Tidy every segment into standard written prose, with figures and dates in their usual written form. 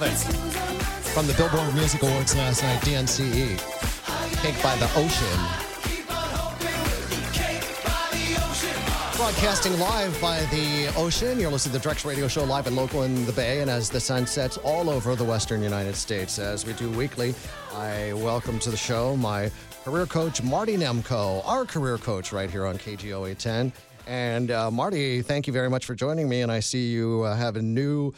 Love it. From the Billboard Music Awards last night, DNCE. Cake by the Ocean. Broadcasting live by the ocean. You're listening to the Drex Radio Show live and local in the Bay, and as the sun sets all over the western United States, as we do weekly, I welcome to the show my career coach, Marty Nemko, our career coach right here on KGO 810. And Marty, thank you very much for joining me. And I see you have a new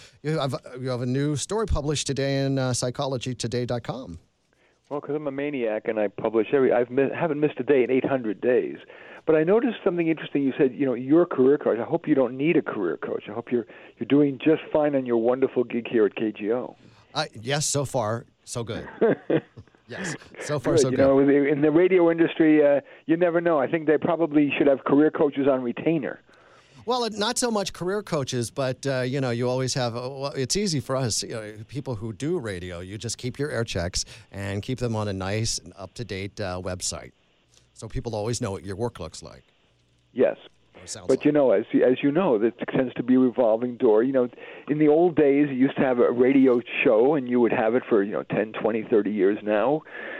story published today in psychologytoday.com. Well, because I'm a maniac and I publish haven't missed a day in 800 days. But I noticed something interesting. You said, you're a career coach. I hope you don't need a career coach. I hope you're doing just fine on your wonderful gig here at KGO. Yes, so far, so good. Yes, so far, good. So good. In the radio industry, you never know. I think they probably should have career coaches on retainer. Well, not so much career coaches, but, you always have, it's easy for us, people who do radio. You just keep your air checks and keep them on a nice and up-to-date website. So people always know what your work looks like. Yes. But, as you know, that tends to be a revolving door. In the old days, you used to have a radio show, and you would have it for, 10, 20, 30 years now.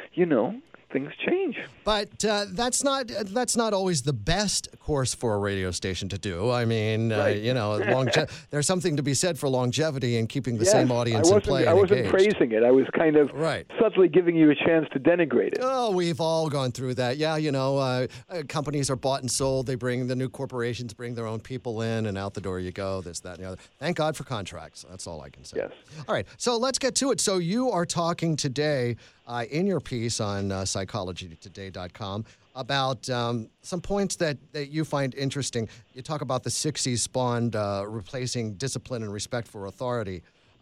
Things change. But that's not always the best course for a radio station to do. I mean, right. There's something to be said for longevity and keeping the same audience in play. I wasn't praising it. I was kind of right. subtly giving you a chance to denigrate it. Oh, we've all gone through that. Yeah, companies are bought and sold. They bring the new corporations, bring their own people in, and out the door you go. This, that, and the other. Thank God for contracts. That's all I can say. Yes. All right. So let's get to it. So you are talking today in your piece on psychologytoday.com about some points that you find interesting. You talk about the 60s spawned replacing discipline and respect for authority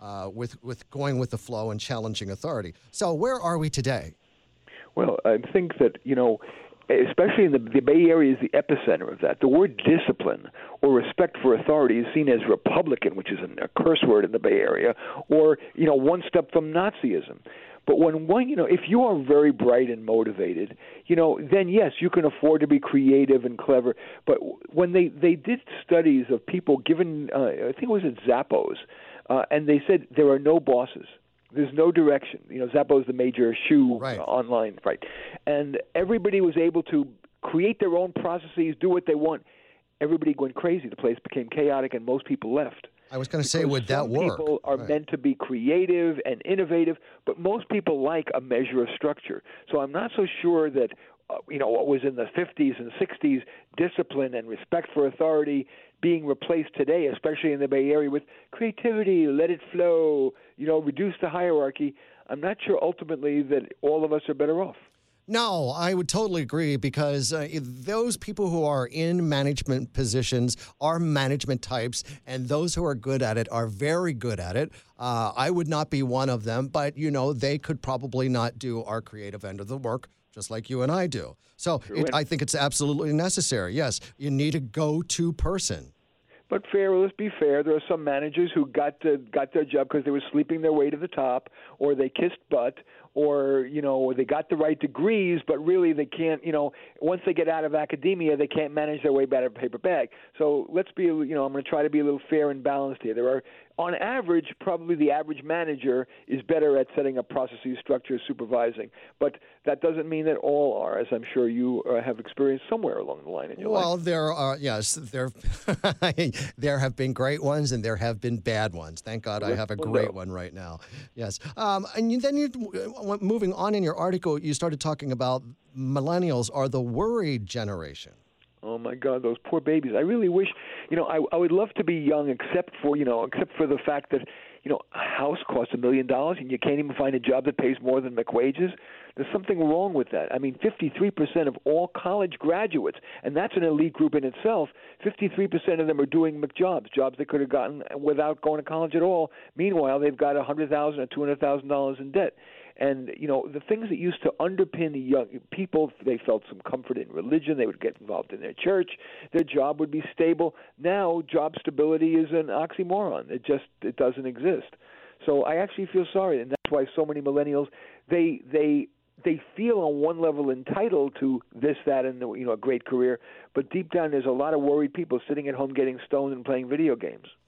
with going with the flow and challenging authority. So where are we today? Well, I think that, especially in the Bay Area is the epicenter of that. The word discipline or respect for authority is seen as Republican, which is a curse word in the Bay Area, or, one step from Nazism. But if you are very bright and motivated, then yes, you can afford to be creative and clever. But when they did studies of people given, I think it was at Zappos, and they said there are no bosses. There's no direction. Zappos, the major shoe online, right? And everybody was able to create their own processes, do what they want. Everybody went crazy. The place became chaotic, and most people left. I was going to say, would that work? Some people are meant to be creative and innovative, but most people like a measure of structure. So I'm not so sure that, what was in the 50s and 60s, discipline and respect for authority being replaced today, especially in the Bay Area, with creativity, let it flow, reduce the hierarchy. I'm not sure ultimately that all of us are better off. No, I would totally agree because those people who are in management positions are management types, and those who are good at it are very good at it. I would not be one of them, but, they could probably not do our creative end of the work, just like you and I do. So I think it's absolutely necessary. Yes, you need a go-to person. But let's be fair. There are some managers who got their job because they were sleeping their way to the top, or they kissed butt, or they got the right degrees, but really they can't. Once they get out of academia, they can't manage their way back of a paper bag. So let's be. I'm going to try to be a little fair and balanced here. There are, on average, probably the average manager is better at setting up processes, structures, supervising. But that doesn't mean that all are, as I'm sure you have experienced somewhere along the line in your life. Well, there are, yes, there have been great ones and there have been bad ones. Thank God I have a great one right now. Yes. And then moving on in your article, you started talking about millennials are the worried generation. Oh my God, those poor babies! I really wish, I would love to be young, except for the fact that, a house costs $1 million and you can't even find a job that pays more than McWages. There's something wrong with that. I mean, 53% of all college graduates, and that's an elite group in itself. 53% of them are doing McJobs, jobs they could have gotten without going to college at all. Meanwhile, they've got $100,000 or $200,000 in debt. And, the things that used to underpin the young people, they felt some comfort in religion. They would get involved in their church. Their job would be stable. Now, job stability is an oxymoron. It doesn't exist. So I actually feel sorry, and that's why so many millennials, they feel on one level entitled to this, that, and a great career. But deep down, there's a lot of worried people sitting at home getting stoned and playing video games.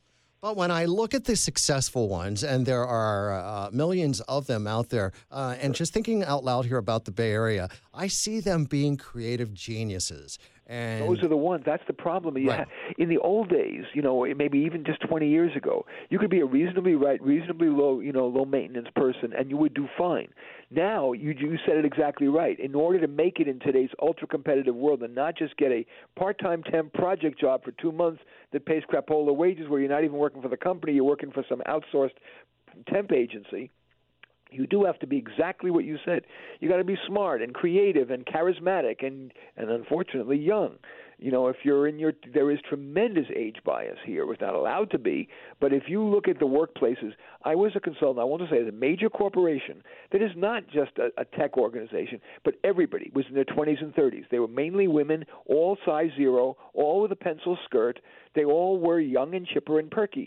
But when I look at the successful ones, and there are millions of them out there, and just thinking out loud here about the Bay Area, I see them being creative geniuses. And those are the ones. That's the problem. Right. In the old days, maybe even just 20 years ago, you could be a reasonably low, low maintenance person, and you would do fine. Now, you said it exactly right. In order to make it in today's ultra competitive world, and not just get a part-time temp project job for 2 months that pays crapola wages, where you're not even working for the company, you're working for some outsourced temp agency. You do have to be exactly what you said. You got to be smart and creative and charismatic and unfortunately young. If you're there is tremendous age bias here. It's not allowed to be. But if you look at the workplaces, I was a consultant, I want to say, at a major corporation that is not just a tech organization, but everybody was in their 20s and 30s. They were mainly women, all size 0, all with a pencil skirt. They all were young and chipper and perky.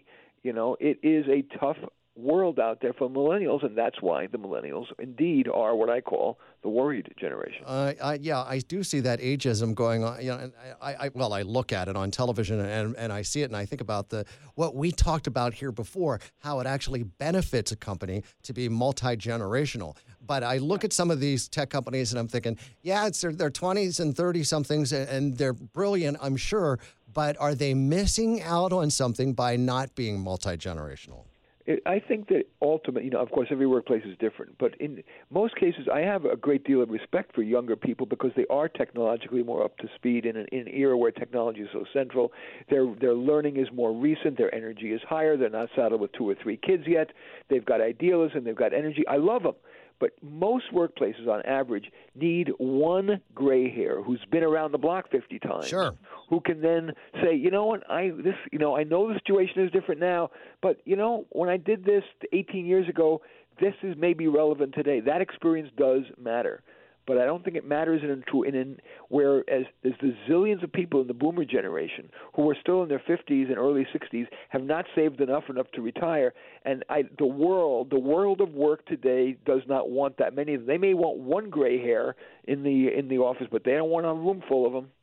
It is a tough world out there for millennials, and that's why the millennials indeed are what I call the worried generation. I do see that ageism going on. And I look at it on television and I see it, and I think about what we talked about here before, how it actually benefits a company to be multi-generational. But I look at some of these tech companies and I'm thinking, yeah, it's their 20s and 30-somethings, and they're brilliant, I'm sure, but are they missing out on something by not being multi-generational? I think that ultimately, of course, every workplace is different. But in most cases, I have a great deal of respect for younger people because they are technologically more up to speed in an era where technology is so central. Their learning is more recent. Their energy is higher. They're not saddled with 2 or 3 kids yet. They've got idealism. They've got energy. I love them. But most workplaces, on average, need one gray hair who's been around the block 50 times. Sure. Who can then say, you know what, I know the situation is different now, but when I did this 18 years ago, this is maybe relevant today. That experience does matter. But I don't think it matters whereas there's the zillions of people in the boomer generation who are still in their 50s and early 60s, have not saved enough to retire. And the world of work today does not want that many of them. They may want one gray hair in the office, but they don't want a room full of them.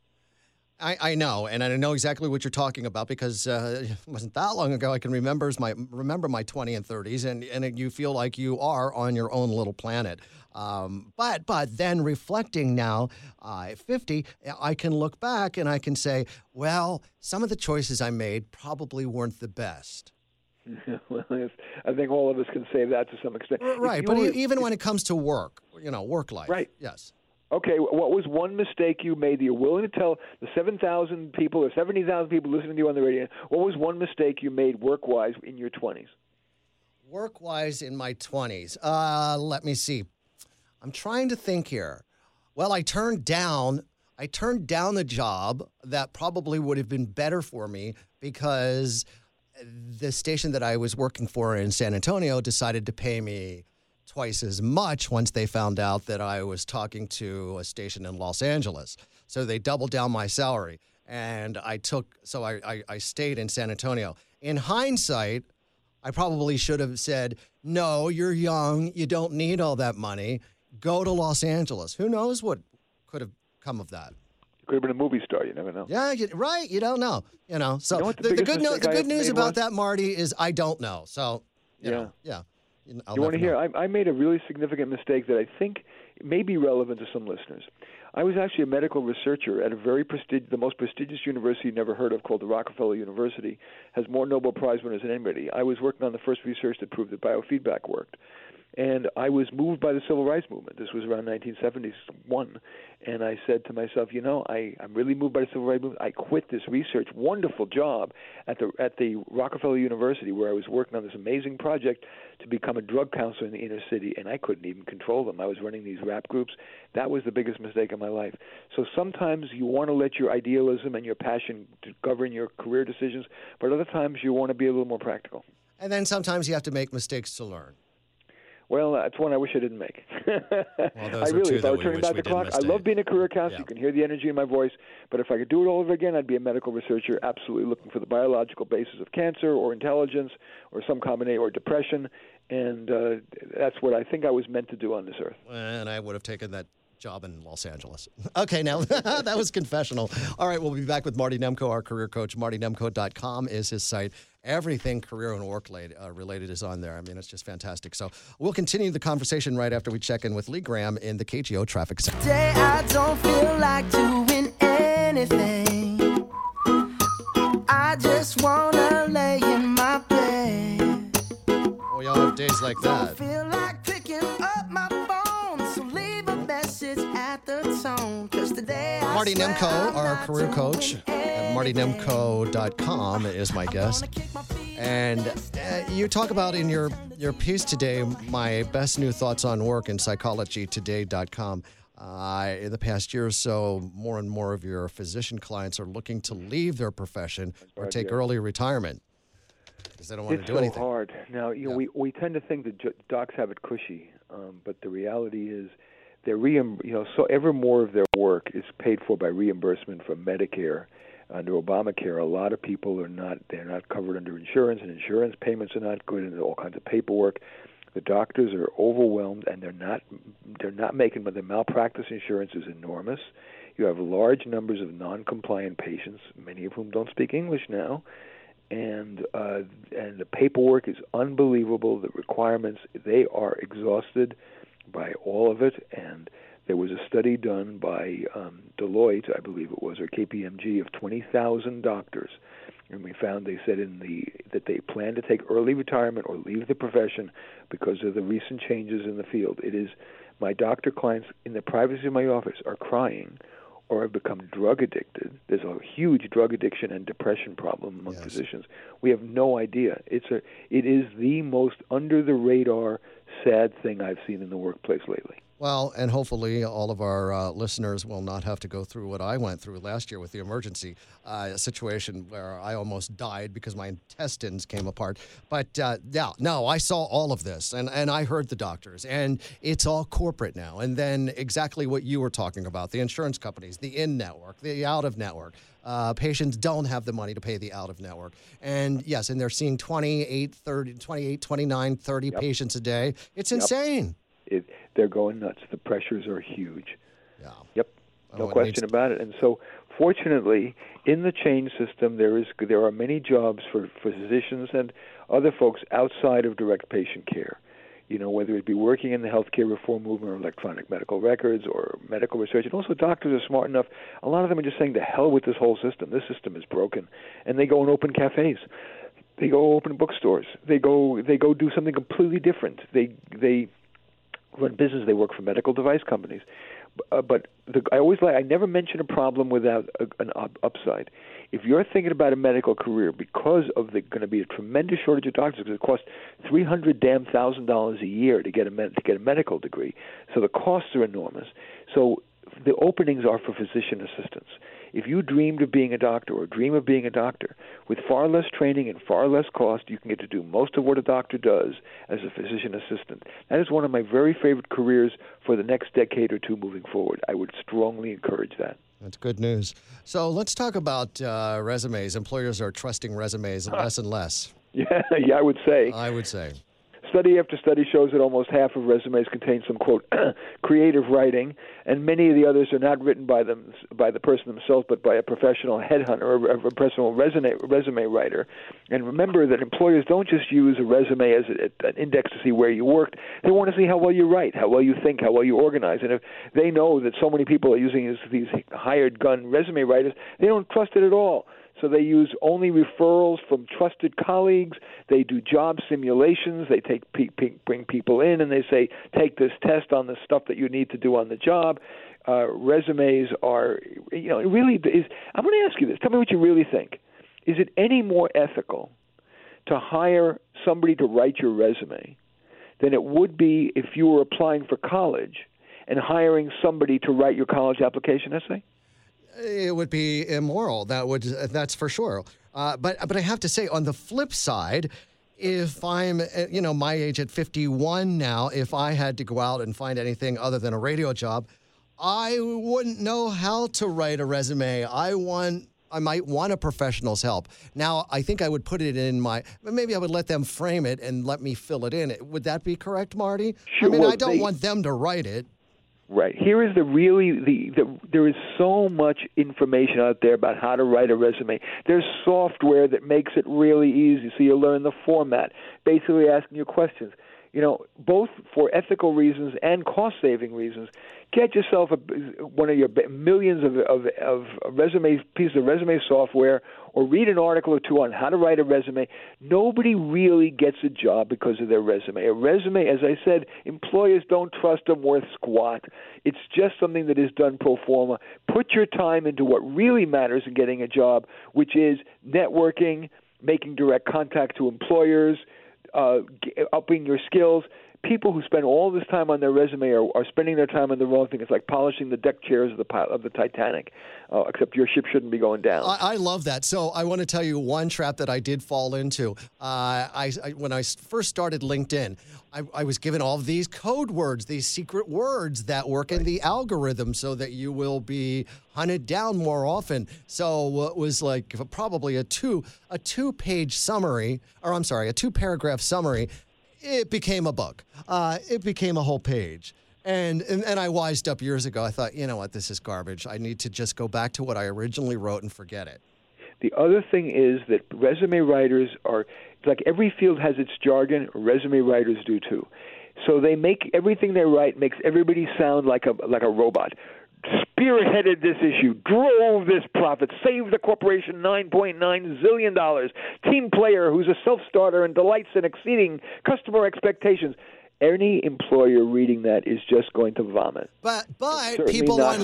I know, and I know exactly what you're talking about because it wasn't that long ago. I can remember my 20s and 30s, and you feel like you are on your own little planet. But then reflecting now, at 50, I can look back and I can say, well, some of the choices I made probably weren't the best. Well, I think all of us can say that to some extent. Right, but even when it comes to work, work life. Right. Yes. Okay, what was one mistake you made that you're willing to tell the 7,000 people or 70,000 people listening to you on the radio? What was one mistake you made work-wise in your 20s? Work-wise in my 20s? Let me see. I'm trying to think here. Well, I turned down the job that probably would have been better for me because the station that I was working for in San Antonio decided to pay me twice as much once they found out that I was talking to a station in Los Angeles. So they doubled down my salary, and I stayed in San Antonio. In hindsight, I probably should have said, no, you're young, you don't need all that money, go to Los Angeles. Who knows what could have come of that? You could have been a movie star, you never know. Yeah, right, you don't know. So the good news about that, Marty, is I don't know. So, you know. You want to hear? I made a really significant mistake that I think may be relevant to some listeners. I was actually a medical researcher at the most prestigious university you never heard of, called the Rockefeller University. Has more Nobel Prize winners than anybody. I was working on the first research that proved that biofeedback worked. And I was moved by the civil rights movement. This was around 1971. And I said to myself, I'm really moved by the civil rights movement. I quit this research, wonderful job at the Rockefeller University, where I was working on this amazing project to become a drug counselor in the inner city, and I couldn't even control them. I was running these rap groups. That was the biggest mistake of my life. So sometimes you want to let your idealism and your passion govern your career decisions, but other times you want to be a little more practical. And then sometimes you have to make mistakes to learn. Well, that's one I wish I didn't make. Well, if I was turning back the clock, I love being a career counselor. Yeah. You can hear the energy in my voice. But if I could do it all over again, I'd be a medical researcher, absolutely looking for the biological basis of cancer or intelligence or some combination or depression. And that's what I think I was meant to do on this earth. And I would have taken that job in Los Angeles. Okay, now that was confessional. All right, we'll be back with Marty Nemko, our career coach. MartyNemko.com is his site. everything career and work related is on there. I mean, it's just fantastic. So we'll continue the conversation right after we check in with Lee Graham in the KGO Traffic Center. Today I don't feel like doing anything. I just wanna lay in my bed. We all have days like that. Feel like picking up my phone, so leave a message at the tone. 'Cause today Marty Nemko, our career coach at martynemko.com is my guest. And you talk about in your piece today, my best new thoughts on work in psychologytoday.com. In the past year or so, more and more of your physician clients are looking to leave their profession or take early retirement because they don't want to do anything. It's so hard. Now, we tend to think that docs have it cushy, but the reality is they're so ever more of their work is paid for by reimbursement from Medicare. Under Obamacare, a lot of people they're not covered under insurance, and insurance payments are not good, and there's all kinds of paperwork. The doctors are overwhelmed, and they're not making, but the malpractice insurance is enormous. You have large numbers of non-compliant patients, many of whom don't speak English now, and the paperwork is unbelievable. The requirements, they are exhausted by all of it, and there was a study done by Deloitte, I believe it was, or KPMG, of 20,000 doctors, and we found they said that they plan to take early retirement or leave the profession because of the recent changes in the field. It is my doctor clients in the privacy of my office are crying or have become drug addicted. There's a huge drug addiction and depression problem among physicians. We have no idea. It is the most under the radar sad thing I've seen in the workplace lately. Well, and hopefully all of our listeners will not have to go through what I went through last year with the emergency situation where I almost died because my intestines came apart. But, I saw all of this, and I heard the doctors, and it's all corporate now. And then exactly what you were talking about, the insurance companies, the in-network, the out-of-network. Patients don't have the money to pay the out-of-network. And, yes, and they're seeing 28, 29, 30 patients a day. It's insane. They're going nuts. The pressures are huge. Yeah. Yep. No question about it. And so, fortunately, in the change system, there are many jobs for physicians and other folks outside of direct patient care. Whether it be working in the healthcare reform movement or electronic medical records or medical research. And also doctors are smart enough. A lot of them are just saying, to hell with this whole system. This system is broken. And they go and open cafes. They go open bookstores. They go do something completely different. They run business. They work for medical device companies. But I never mention a problem without an upside. If you're thinking about a medical career, because of going to be a tremendous shortage of doctors, because it costs $300,000 a year to get a medical degree, so the costs are enormous. So the openings are for physician assistants. If you dreamed of being a doctor or dream of being a doctor, with far less training and far less cost, you can get to do most of what a doctor does as a physician assistant. That is one of my very favorite careers for the next decade or two moving forward. I would strongly encourage that. That's good news. So let's talk about resumes. Employers are trusting resumes less and less. Yeah, I would say. Study after study shows that almost half of resumes contain some, quote, creative writing, and many of the others are not written by the person themselves, but by a professional headhunter or a professional resume writer. And remember that employers don't just use a resume as an index to see where you worked. They want to see how well you write, how well you think, how well you organize. And if they know that so many people are using these hired gun resume writers, they don't trust it at all. So they use only referrals from trusted colleagues. They do job simulations. They bring people in and they say, take this test on the stuff that you need to do on the job. Resumes are, it really is. I'm going to ask you this. Tell me what you really think. Is it any more ethical to hire somebody to write your resume than it would be if you were applying for college and hiring somebody to write your college application essay? It would be immoral. That's for sure. But I have to say, on the flip side, if I'm, my age at 51 now, if I had to go out and find anything other than a radio job, I wouldn't know how to write a resume. I might want a professional's help. Now, I think I would put it in maybe I would let them frame it and let me fill it in. Would that be correct, Marty? Sure. I mean, I don't want them to write it. Right. Here is there is so much information out there about how to write a resume. There's software that makes it really easy, so you learn the format, basically asking you questions. Both for ethical reasons and cost-saving reasons, get yourself one of your millions of pieces of resume software, or read an article or two on how to write a resume. Nobody really gets a job because of their resume. A resume, as I said, employers don't trust them worth squat. It's just something that is done pro forma. Put your time into what really matters in getting a job, which is networking, making direct contact to employers, upping your skills. People who spend all this time on their resume are spending their time on the wrong thing. It's like polishing the deck chairs of the Titanic, except your ship shouldn't be going down. I love that. So I want to tell you one trap that I did fall into. When I first started LinkedIn, I was given all of these code words, these secret words that work in the algorithm so that you will be hunted down more often. So it was like probably a two-page summary, or I'm sorry, a 2-paragraph summary. It became a book. It became a whole page. And I wised up years ago. I thought, you know what, this is garbage. I need to just go back to what I originally wrote and forget it. The other thing is that resume writers are, like every field has its jargon, resume writers do too. So they make everything they write makes everybody sound like a robot. Spearheaded this issue, drove this profit, saved the corporation $9.9 zillion, team player who's a self-starter and delights in exceeding customer expectations. Any employer reading that is just going to vomit. But people on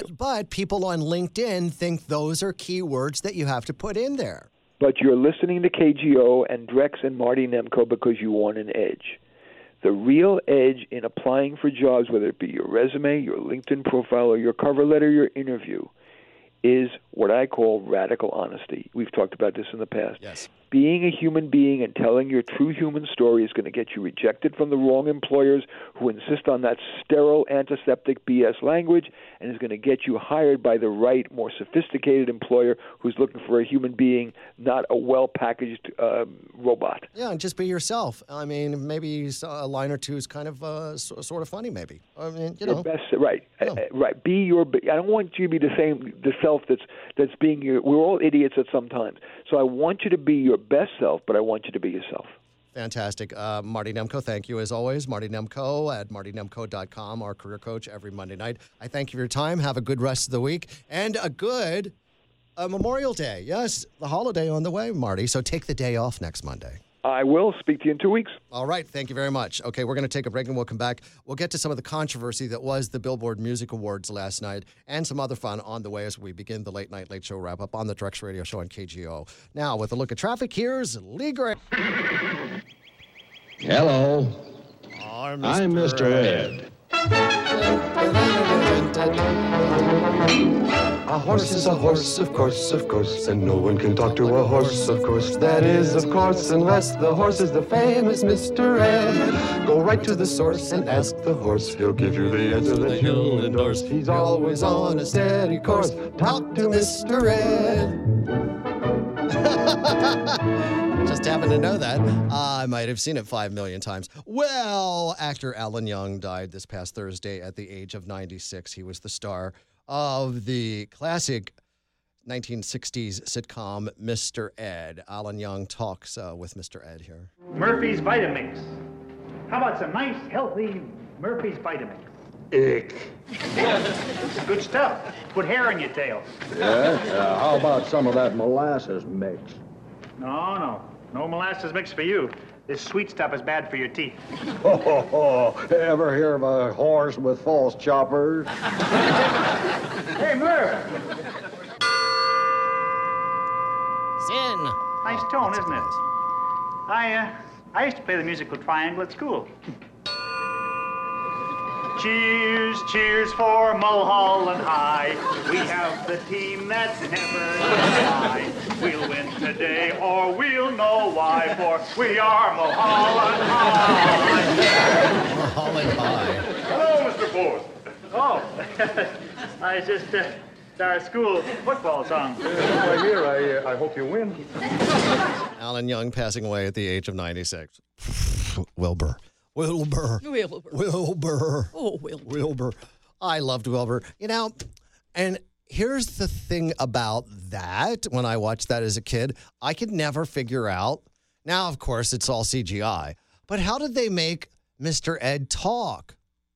LinkedIn think those are keywords that you have to put in there. But you're listening to KGO and Drex and Marty Nemko because you want an edge. The real edge in applying for jobs, whether it be your resume, your LinkedIn profile, or your cover letter, your interview, is what I call radical honesty. We've talked about this in the past. Yes. Being a human being and telling your true human story is going to get you rejected from the wrong employers who insist on that sterile, antiseptic BS language, and is going to get you hired by the right, more sophisticated employer who's looking for a human being, not a well-packaged robot. Yeah, and just be yourself. I mean, maybe a line or two is kind of sort of funny, maybe. I mean, Your best, right, right. Be your. I don't want you to be the self that's being your. We're all idiots at some times. So I want you to be your best self, but I want you to be yourself. Fantastic. Marty Nemko, thank you as always. Marty Nemko at martynemko.com, our career coach every Monday night. I thank you for your time. Have a good rest of the week and a good Memorial Day. Yes, the holiday on the way, Marty. So take the day off next Monday. I will speak to you in 2 weeks. All right. Thank you very much. Okay, we're going to take a break and we'll come back. We'll get to some of the controversy that was the Billboard Music Awards last night and some other fun on the way as we begin the Late Night Late Show wrap-up on the Drex Radio Show on KGO. Now, with a look at traffic, here's Lee Gray. Hello. I'm Mr. Ed. A horse is a horse, of course, and no one can talk to a horse, of course. That is, of course, unless the horse is the famous Mr. Ed. Go right to the source and ask the horse. He'll give you the answer that you'll endorse. He's always on a steady course. Talk to Mr. Ed. Just happened to know that. I might have seen it 5 million times. Well, actor Alan Young died this past Thursday at the age of 96. He was the star of the classic 1960s sitcom Mr. Ed. Alan Young talks with Mr. Ed here. Murphy's Vitamix. How about some nice, healthy Murphy's Vitamix? Ick. It's good stuff. Put hair in your tail. Yeah? How about some of that molasses mix? No molasses mix for you. This sweet stuff is bad for your teeth. Ever hear of a horse with false choppers? Hey, Murph. Sin. Nice tone, isn't it? I used to play the musical triangle at school. Cheers, cheers for Mulholland High. We have the team that's never gonna die. We'll win today or we'll know why, for we are Mulholland High. Mulholland High. Hello, Mr. Forth. Oh, I just, it's our school football song. Right here, I hope you win. Alan Young passing away at the age of 96. Wilbur. Wilbur. Oh, Wilbur. I loved Wilbur. And here's the thing about that. When I watched that as a kid, I could never figure out. Now, of course, it's all CGI. But how did they make Mr. Ed talk?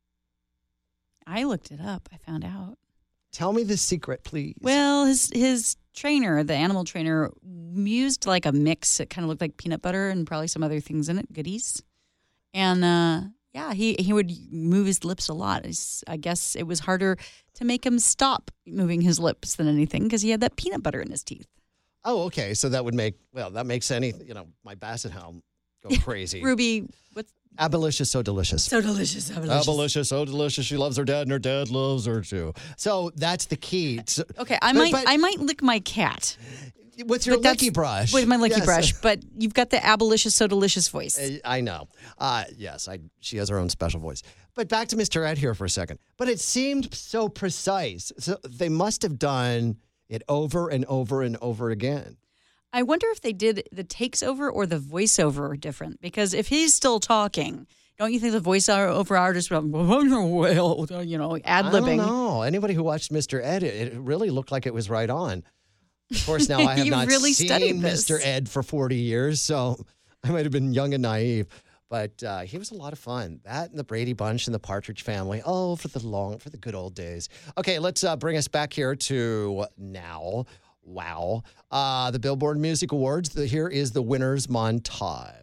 I looked it up. I found out. Tell me the secret, please. Well, his trainer, the animal trainer, used like a mix. It kind of looked like peanut butter and probably some other things in it, goodies. And he would move his lips a lot. I guess it was harder to make him stop moving his lips than anything because he had that peanut butter in his teeth. Oh, okay. So that makes my basset hound go crazy. Ruby, what's Abolitious, so delicious. so delicious? Abolitious, so delicious. She loves her dad, and her dad loves her too. So that's the key. So, Okay, I might lick my cat with your licky brush. with my licky Yes. brush, but you've got the abolitious, so delicious voice. I know. Yes, she has her own special voice. But back to Mr. Ed here for a second. But it seemed so precise. So they must have done it over and over and over again. I wonder if they did the takes over or the voiceover different. Because if he's still talking, don't you think the voiceover artist would, ad-libbing? I don't know. Anybody who watched Mr. Ed, it really looked like it was right on. Of course, now I have You not really seen studied this. Mr. Ed for 40 years, so I might have been young and naive. But he was a lot of fun. That and the Brady Bunch and the Partridge Family. Oh, for the good old days. Okay, let's bring us back here to now. Wow. The Billboard Music Awards. Here is the winners montage.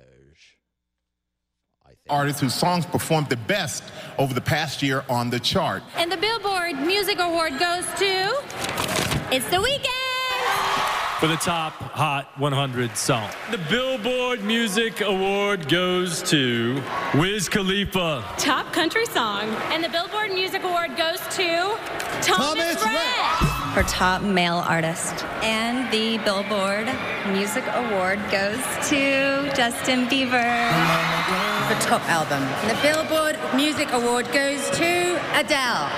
Artists whose songs performed the best over the past year on the chart. And the Billboard Music Award goes to... It's The Weeknd! For the top Hot 100 song. The Billboard Music Award goes to Wiz Khalifa. Top country song. And the Billboard Music Award goes to... Thomas Rhett! For top male artist. And the Billboard Music Award goes to Justin Bieber. For top album. And the Billboard Music Award goes to Adele.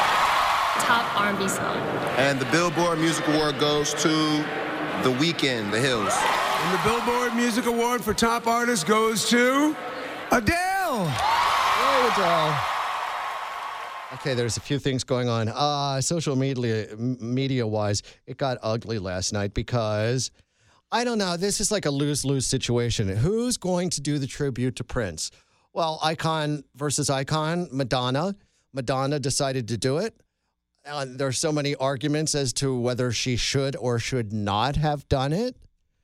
Top R&B song. And the Billboard Music Award goes to The Weeknd, The Hills. And the Billboard Music Award for top artist goes to Adele. Hey, Adele. Okay, there's a few things going on. Social media-wise, it got ugly last night because, I don't know, this is like a lose-lose situation. Who's going to do the tribute to Prince? Well, icon versus icon, Madonna. Madonna decided to do it. There's so many arguments as to whether she should or should not have done it.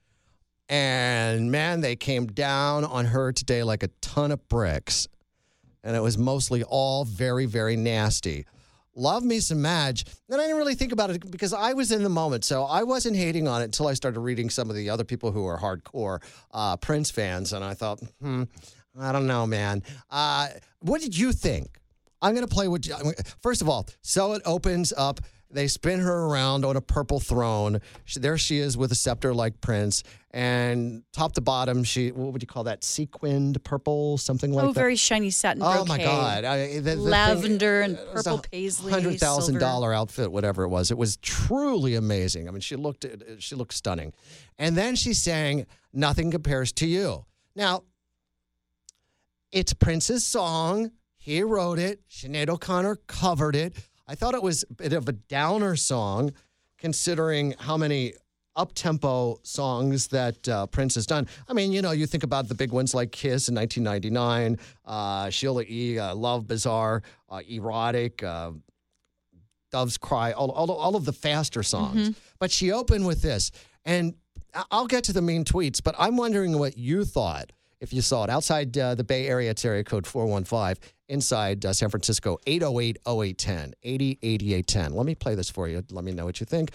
And, man, they came down on her today like a ton of bricks. And it was mostly all very, very nasty. Love me some Madge. And I didn't really think about it because I was in the moment. So I wasn't hating on it until I started reading some of the other people who are hardcore Prince fans. And I thought, I don't know, man. What did you think? I'm going to play with you. First of all, so it opens up. They spin her around on a purple throne. There she is with a scepter like Prince. And top to bottom, what would you call that? Sequined purple, something like that? Oh, very shiny satin brocade. Oh, my God. The Lavender thing, and purple paisley. $100,000 outfit, whatever it was. It was truly amazing. I mean, she looked stunning. And then she sang Nothing Compares to You. Now, it's Prince's song. He wrote it. Sinead O'Connor covered it. I thought it was a bit of a downer song, considering how many up-tempo songs that Prince has done. I mean, you think about the big ones like Kiss in 1999, Sheila E., Love Bizarre, Erotic, Doves Cry, all of the faster songs. Mm-hmm. But she opened with this. And I'll get to the mean tweets, but I'm wondering what you thought if you saw it. Outside the Bay Area, it's area code 415. Inside San Francisco, 808-0810, 808810. Let me play this for you. Let me know what you think.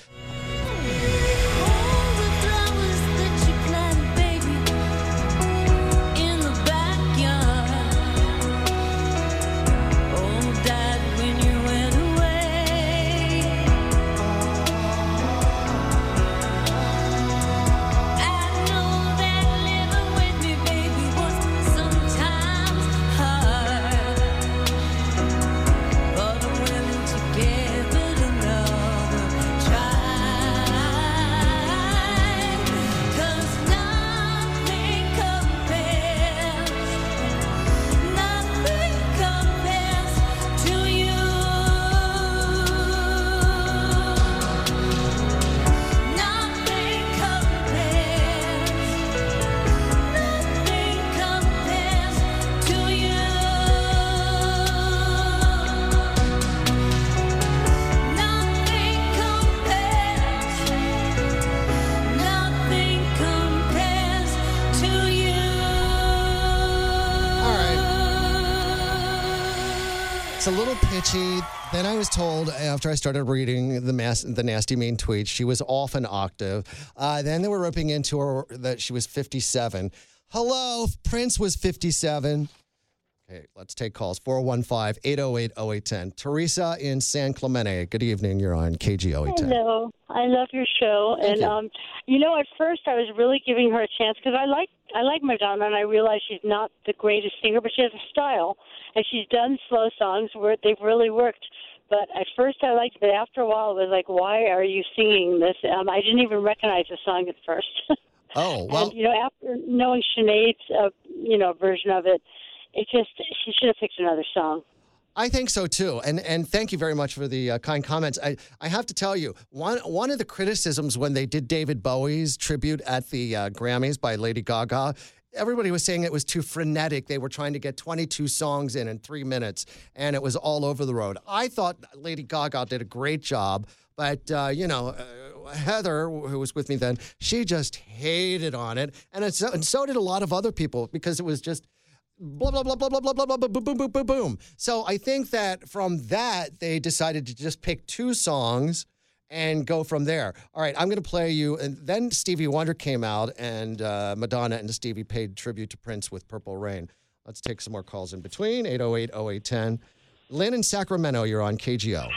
It's a little pitchy. Then I was told after I started reading the nasty mean tweets, she was off an octave. Then they were ripping into her that she was 57. Hello, Prince was 57. Okay, let's take calls. 415-808-0810. Teresa in San Clemente. Good evening. You're on KGO 810. Hello. I love your show. Thank and at first I was really giving her a chance because I like Madonna, and I realize she's not the greatest singer, but she has a style, and she's done slow songs where they've really worked. But at first I liked it, but after a while it was like, why are you singing this? I didn't even recognize the song at first. Oh, well. And, after knowing Sinead's, version of it, she should have picked another song. I think so, too. And thank you very much for the kind comments. I have to tell you, one of the criticisms when they did David Bowie's tribute at the Grammys by Lady Gaga, everybody was saying it was too frenetic. They were trying to get 22 songs in 3 minutes, and it was all over the road. I thought Lady Gaga did a great job, but, Heather, who was with me then, she just hated on it. And so did a lot of other people because it was just blah, blah, blah, blah, blah, blah, blah, blah, boom, boom, boom, boom, boom. So I think that from that, they decided to just pick 2 songs and go from there. All right, I'm going to play you. And then Stevie Wonder came out, and Madonna and Stevie paid tribute to Prince with Purple Rain. Let's take some more calls in between, 808-0810. Lynn in Sacramento, you're on KGO.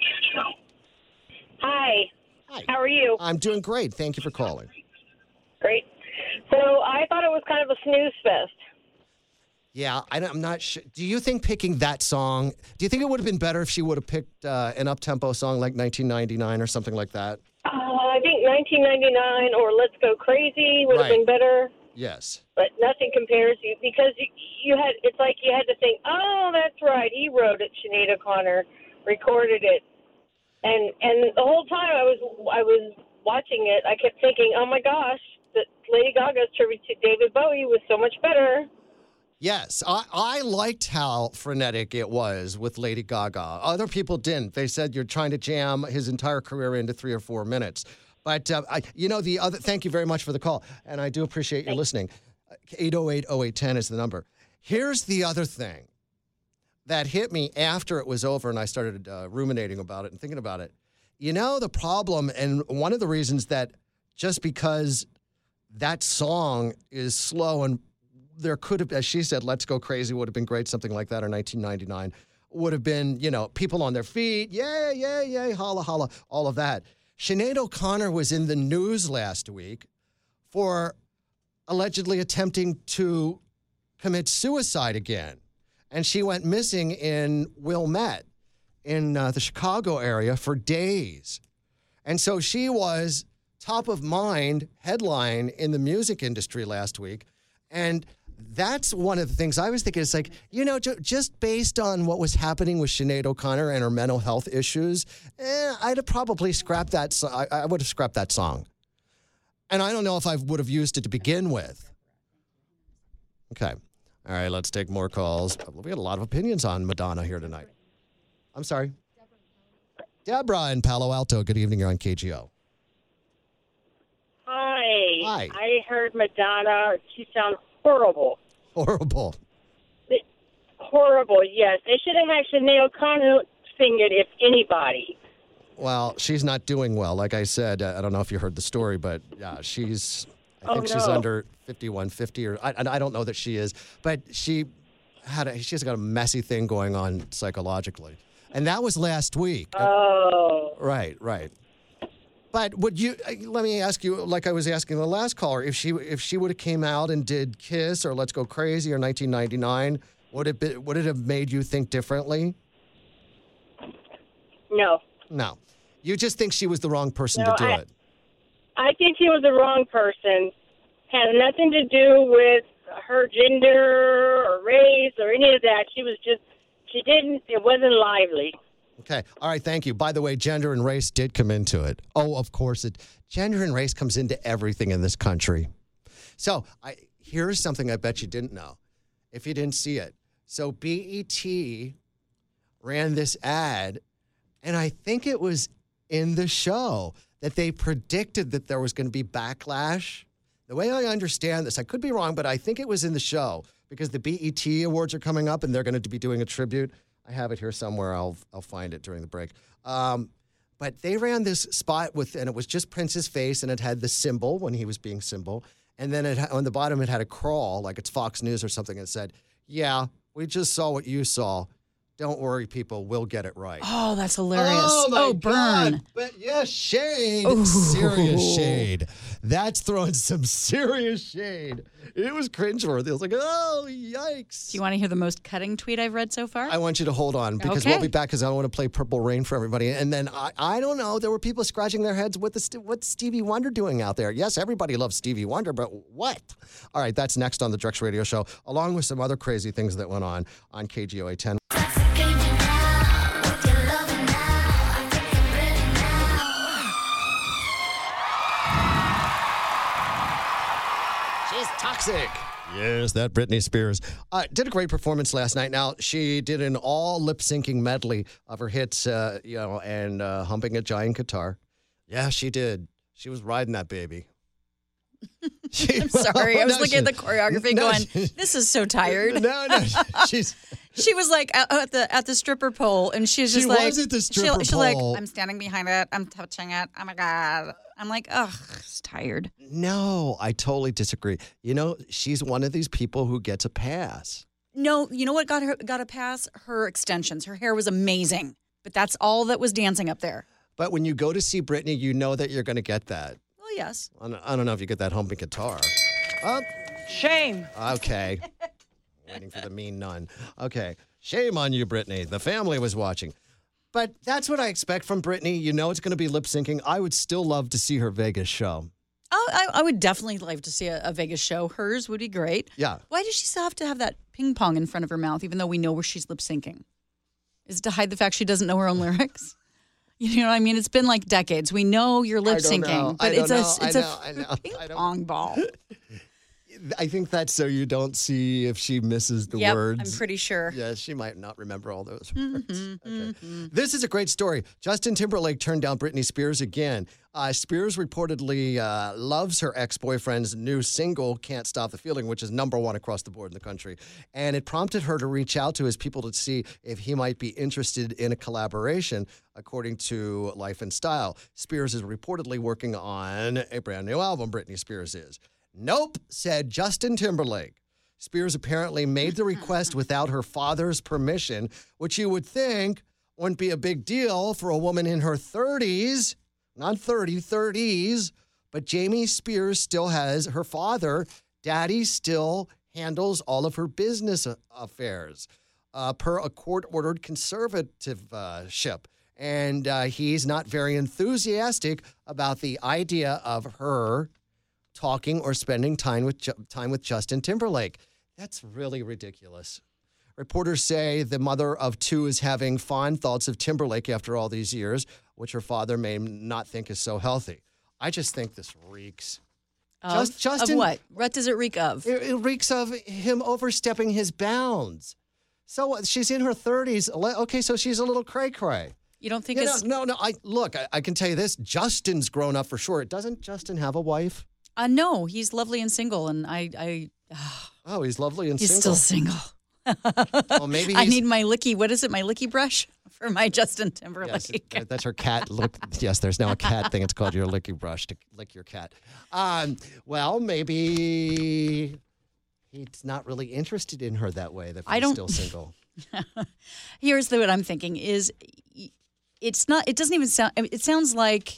Hi. How are you? I'm doing great. Thank you for calling. Great. So I thought it was kind of a snooze fest. Yeah, I'm not sure. Do you think picking that song, do you think it would have been better if she would have picked an up-tempo song like 1999 or something like that? I think 1999 or Let's Go Crazy would have been better. Yes. But nothing compares you because it's like you had to think, oh, that's right, he wrote it, Sinead O'Connor recorded it. And the whole time I was watching it, I kept thinking, oh my gosh, that Lady Gaga's tribute to David Bowie was so much better. Yes, I liked how frenetic it was with Lady Gaga. Other people didn't. They said you're trying to jam his entire career into 3 or 4 minutes. But, thank you very much for the call. And I do appreciate you listening. 808-0810 is the number. Here's the other thing that hit me after it was over and I started ruminating about it and thinking about it. The problem, and one of the reasons that just because that song is slow and there could have, as she said, Let's Go Crazy would have been great, something like that, or 1999 would have been, people on their feet, yay, holla, holla, all of that. Sinead O'Connor was in the news last week for allegedly attempting to commit suicide again. And she went missing in Wilmette in the Chicago area for days. And so she was top of mind headline in the music industry last week. And that's one of the things I was thinking. It's like, just based on what was happening with Sinead O'Connor and her mental health issues, I'd have probably scrapped that. I would have scrapped that song. And I don't know if I would have used it to begin with. Okay. All right, let's take more calls. We got a lot of opinions on Madonna here tonight. I'm sorry. Deborah in Palo Alto. Good evening. You're on KGO. Hi. I heard Madonna. She sounds horrible. Horrible. Horrible, yes. They should have had Sinead O'Connor sing it, if anybody. Well, she's not doing well. Like I said, I don't know if you heard the story, but yeah, she's under 5150 or I don't know that she is, but she's got a messy thing going on psychologically. And that was last week. Oh. Right. But let me ask you, like I was asking the last caller, if she would have came out and did Kiss or Let's Go Crazy or 1999, would it have made you think differently? No. No. You just think she was the wrong person to do it. I think she was the wrong person. Had nothing to do with her gender or race or any of that. It wasn't lively. Okay. All right. Thank you. By the way, gender and race did come into it. Oh, of course. Gender and race comes into everything in this country. So here's something I bet you didn't know if you didn't see it. So BET ran this ad, and I think it was in the show that they predicted that there was going to be backlash. The way I understand this, I could be wrong, but I think it was in the show because the BET Awards are coming up and they're going to be doing a tribute I have it here somewhere. I'll find it during the break. But they ran this spot and it was just Prince's face, and it had the symbol when he was being symbol. And then on the bottom, it had a crawl, like it's Fox News or something, and it said, yeah, we just saw what you saw. Don't worry, people, we'll get it right. Oh, that's hilarious. Oh, my burn. God. But yeah, shade. Ooh. Serious shade. That's throwing some serious shade. It was cringeworthy. I was like, oh, yikes. Do you want to hear the most cutting tweet I've read so far? I want you to hold on because Okay. we'll be back because I want to play Purple Rain for everybody. And then, I don't know, there were people scratching their heads. What's Stevie Wonder doing out there? Yes, everybody loves Stevie Wonder, but what? All right, that's next on the Drex Radio Show, along with some other crazy things that went on KGOA 10. She's toxic. Yes, that Britney Spears. Did a great performance last night. Now, she did an all lip-syncing medley of her hits, and humping a giant guitar. Yeah, she did. She was riding that baby. I'm sorry. I was looking at the choreography going, this is so tired. No, she's... She was like at the stripper pole, and she's just She like... was at the stripper She's like, pole. I'm standing behind it. I'm touching it. Oh, my God. I'm like, ugh, she's tired. No, I totally disagree. You know, she's one of these people who gets a pass. No, you know what got a pass? Her extensions. Her hair was amazing, but that's all that was dancing up there. But when you go to see Britney, you know that you're going to get that. Well, yes. I don't know if you get that humping guitar. Shame. Okay. Waiting for the mean nun. Okay. Shame on you, Britney. The family was watching. But that's what I expect from Britney. You know it's going to be lip syncing. I would still love to see her Vegas show. Oh, I would definitely like to see a Vegas show. Hers would be great. Yeah. Why does she still have to have that ping pong in front of her mouth, even though we know where she's lip syncing? Is it to hide the fact she doesn't know her own lyrics? You know what I mean? It's been like decades. We know you're lip syncing, but it's a ping pong ball. I think that's so you don't see if she misses the Yep, words. I'm pretty sure. Yeah, she might not remember all those words. Okay. This is a great story. Justin Timberlake turned down Britney Spears again. Spears reportedly loves her ex-boyfriend's new single, Can't Stop the Feeling, which is #1 across the board in the country. And it prompted her to reach out to his people to see if he might be interested in a collaboration, according to Life and Style. Spears is reportedly working on a brand new album, Britney Spears is. Nope, said Justin Timberlake. Spears apparently made the request without her father's permission, which you would think wouldn't be a big deal for a woman in her 30s, not 30s, but Jamie Spears still has her father. Daddy still handles all of her business affairs per a court-ordered conservativeship. And he's not very enthusiastic about the idea of her talking or spending time with Justin Timberlake. That's really ridiculous. Reporters say the mother of two is having fond thoughts of Timberlake after all these years, which her father may not think is so healthy. I just think this reeks. Justin, of what? What does it reek of? It reeks of him overstepping his bounds. So she's in her 30s. Okay, so she's a little cray-cray. You don't think No. I can tell you this. Justin's grown up for sure. Doesn't Justin have a wife? No, he's lovely and single, and Oh, he's lovely and he's single. still single. Well, maybe I need my licky. What is it? My licky brush for my Justin Timberlake. Yes, that's her cat. Look, yes, there's now a cat thing. It's called your licky brush to lick your cat. Well, maybe he's not really interested in her that way. That he's still single. Here's what I'm thinking: is it's not. It doesn't even sound. It sounds like.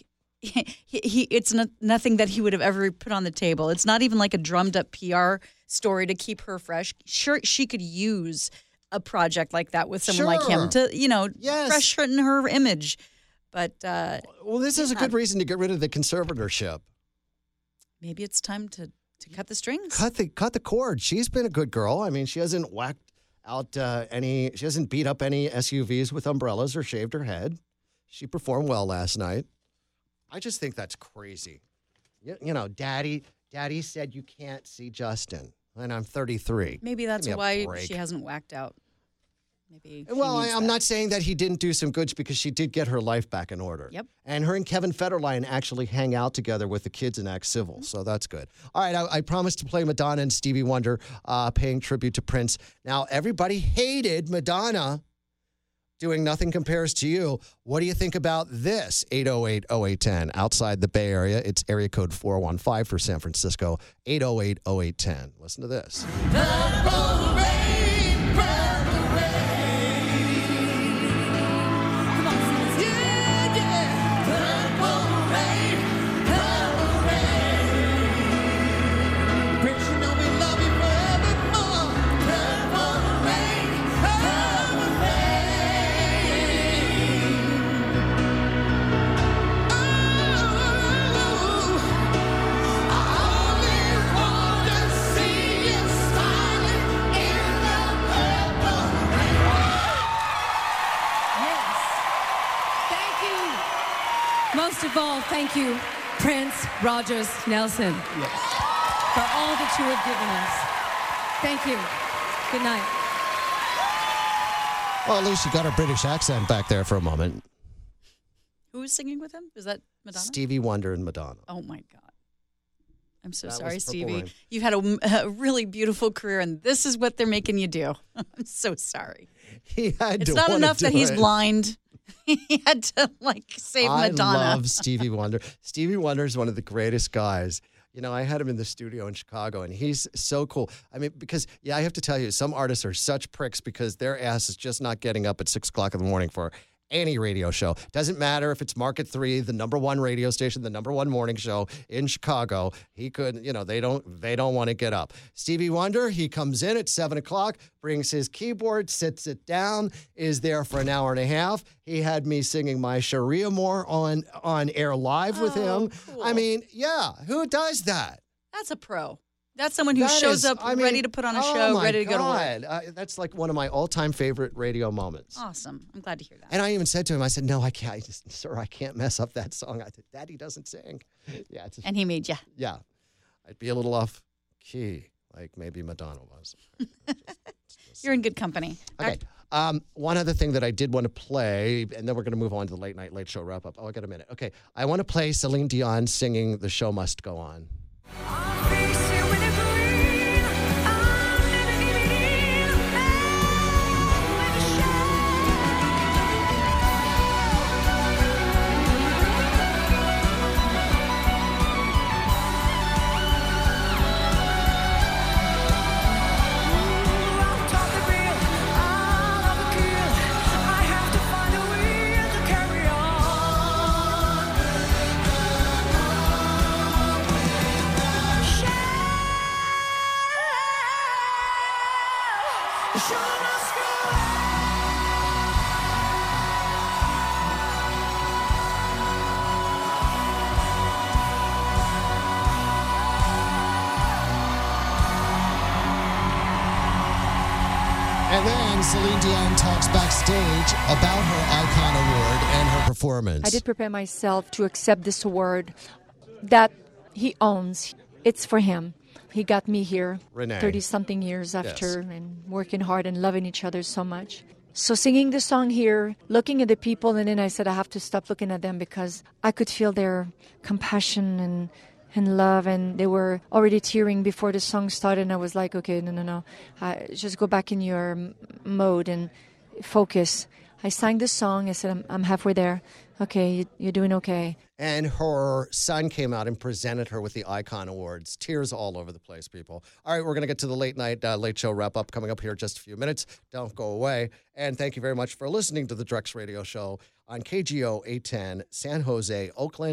It's nothing that he would have ever put on the table. It's not even like a drummed up PR story to keep her fresh. Sure, she could use a project like that with someone like him to, freshen her image. But well, this is a good reason to get rid of the conservatorship. Maybe it's time to cut the strings. Cut the cord. She's been a good girl. I mean, she hasn't whacked out she hasn't beat up any SUVs with umbrellas or shaved her head. She performed well last night. I just think that's crazy. You know, Daddy said you can't see Justin, and I'm 33. Maybe that's why she hasn't whacked out. Maybe. Well, I'm not saying that he didn't do some good because she did get her life back in order. Yep. And her and Kevin Federline actually hang out together with the kids and act civil, so that's good. All right, I promised to play Madonna and Stevie Wonder paying tribute to Prince. Now, everybody hated Madonna doing Nothing Compares to You. What do you think about this? 808-0810. Outside the Bay Area, it's area code 415 for San Francisco, 808-0810. Listen to this. Purple rain, purple rain. Come on, sing it. Yeah, yeah. Purple rain, purple rain. Prince, you know we love you forevermore. Purple rain, purple rain. Oh, I only want to see you smiling in the purple rain. Yes. Thank you. Most of all, thank you, Prince Rogers Nelson, for all that you have given us. Thank you. Good night. Well, at least you got her British accent back there for a moment. Who was singing with him? Was that Madonna? Stevie Wonder and Madonna. Oh, my God. I'm so That sorry, was Purple Stevie. Rain. You've had a really beautiful career, and this is what they're making you do. I'm so sorry. He had It's to not wanna enough that do he's it. blind. He had to, save Madonna. I love Stevie Wonder. Stevie Wonder is one of the greatest guys. You know, I had him in the studio in Chicago, and he's so cool. I mean, because, I have to tell you, some artists are such pricks because their ass is just not getting up at 6 o'clock in the morning for any radio show. Doesn't matter if it's Market 3, the number one radio station, the number one morning show in Chicago. He could, they don't want to get up. Stevie Wonder, he comes in at 7 o'clock, brings his keyboard, sits it down, is there for an hour and a half. He had me singing my Sharia Moore on air live with him. Cool. I mean, who does that? That's a pro. That's someone who That shows is- up I mean, ready to put on a oh show, my ready to go to work. God. That's like one of my all-time favorite radio moments. Awesome. I'm glad to hear that. And I even said to him, I said, no, I can't. Sir, I can't mess up that song. I said, Daddy doesn't sing. Yeah. And he made you. Yeah. I'd be a little off key, like maybe Madonna was. You're in good company. Okay. One other thing that I did want to play, and then we're going to move on to the late show wrap-up. Oh, I got a minute. Okay. I want to play Celine Dion singing The Show Must Go On. And then Celine Dion talks backstage about her Icon Award and her performance. I did prepare myself to accept this award that he owns. It's for him. He got me here Renee. 30-something years after and working hard and loving each other so much. So singing the song here, looking at the people, and then I said I have to stop looking at them because I could feel their compassion and love, and they were already tearing before the song started, and I was like, okay, no. Just go back in your mode and focus. I sang the song. I said, I'm halfway there. Okay, you're doing okay. And her son came out and presented her with the Icon Awards. Tears all over the place, people. All right, we're going to get to the late show wrap-up coming up here in just a few minutes. Don't go away. And thank you very much for listening to the Drex Radio Show on KGO 810, San Jose, Oakland.